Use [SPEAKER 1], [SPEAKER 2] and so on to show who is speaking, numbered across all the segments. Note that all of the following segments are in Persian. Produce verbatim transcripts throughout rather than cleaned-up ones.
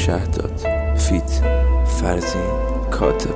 [SPEAKER 1] شهداد فیت فرزین کاتب.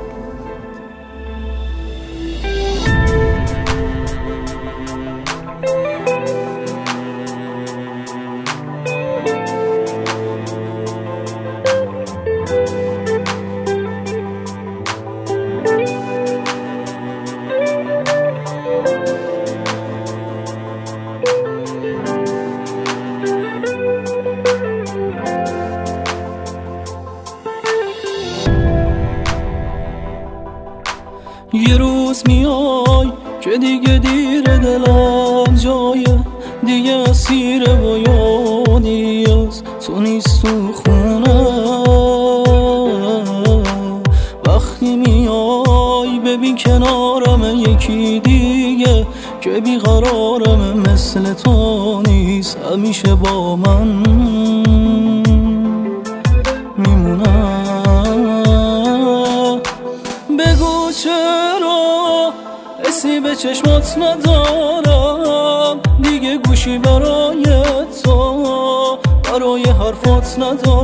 [SPEAKER 2] یه روز میای که دیگه دیر، دلم جای دیگه اسیره و یادی از تو نیست تو خونه. وقتی میای ببین کنارم یکی دیگه که بیقرارم، مثل تو نیست همیشه با من میمونم. بگو چرا حسی به چشمات ندارم، دیگه گوشی برای تو برای حرفات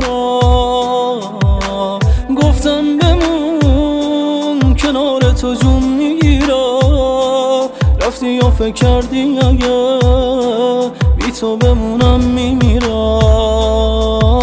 [SPEAKER 2] ندارم. گفتم بمون کنار تو جون میگیرم، رفتی یا فکر کردی اگه بی تو بمونم میمیرم.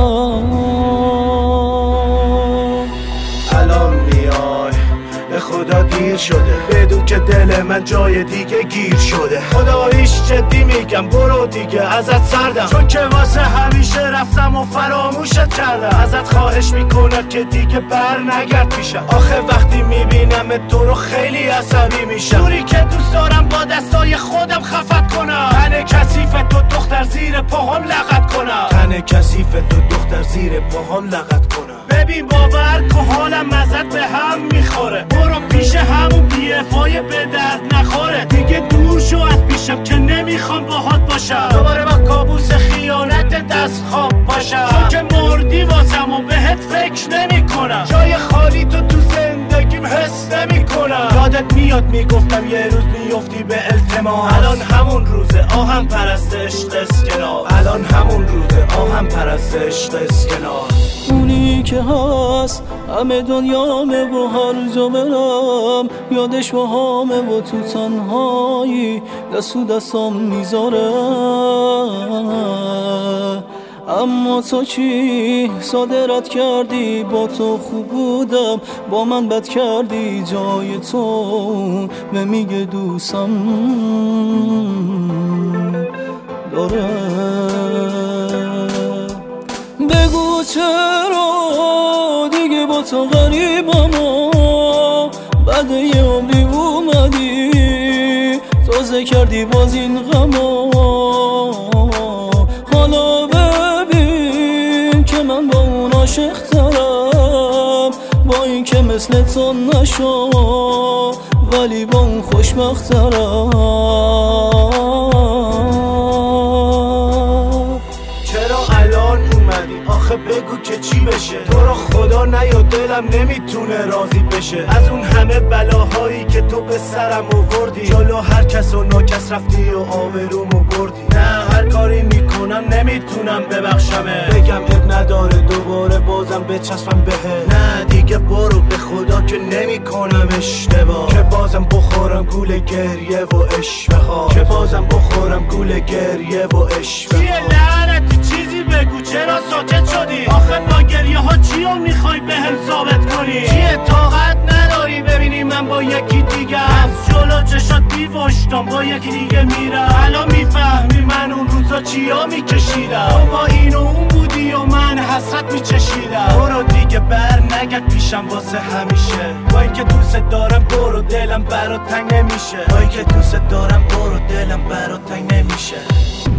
[SPEAKER 3] خدا دیر شده، بدون که دل من جای دیگه گیر شده. خداییش جدی میگم برو دیگه، ازت سردم، چون که واسه همیشه رفتم و فراموشت کردم. ازت خواهش میکنم که دیگه بر نگرد پیشم، آخه وقتی میبینم تو رو خیلی عصبی میشم. جوری که دوست دارم با دستای خودم خفت کنم، تن کثیف تو دختر زیر پاهم لغت کنم، تن کثیف تو دختر زیر پاهم لغت کنم. ببین باور که حالم ازت به هم میخوره، برو پیش همون بی افای به درد نخوره. دیگه دور شو از پیشم که نمیخوام باهات باشم، دوباره با کابوس خیانت دست خواب باشم. چون که مردی واسم و بهت فکر نمی کنم، جای خالی تو تو زندگیم حس نمی کنم. یادت میاد میگفتم یه روز میفتی به التماس، الان همون روزه آهم پرست عشق اسکنار، الان همون روزه آهم پرست عشق اسکنار.
[SPEAKER 2] اونی که هست همه دنیامه و هر جا برم یادش با همه و تو تنهایی دستو دستام میذاره. اما تو چی صادرت کردی، با تو خوب بودم با من بد کردی. جای تو به میگه دوستم داره. بگو چرا دیگه با تو غریبم و بعد یه عمری اومدی تازه کردی باز این غمو. حالا ببین که من با اون عاشق ترم، با این که مثل تو نشو ولی با اون خوشبخت ترم.
[SPEAKER 3] آخه بگو که چی بشه، تو رو خدا نیاد دلم نمیتونه راضی بشه. از اون همه بلاهایی که تو به سرم آوردی، جلو هر کس و ناکس رفتی و آبرومو بردی. نه هر کاری میکنم نمیتونم ببخشمه، بگم اب نداره دوباره بازم بچسبم بهه. نه دیگه برو به خدا که نمیکنم اشتباه، که بازم بخورم گول گریه و اشوه ها، که بازم بخورم گول گریه و اشوه ها. چیه لعنتی چیزی بگو، چرا ساکت شدی؟ آخه با گریه ها چیو میخوای به هم ثابت کنی؟ چیه طاقت نداری ببینی من با یکی دیگه از جلو چشات بیوشتم با یکی دیگه میرم؟ الان میفهمی من اون روزا چیا میکشیدم، تو با این و اون بودی و من حسرت میچشیدم. برو دیگه بر نگرد پیشم واسه همیشه، با این که دوست دارم برو دلم برات تنگ نمیشه، با این که دوست دارم برو دلم برات تنگ نمیشه.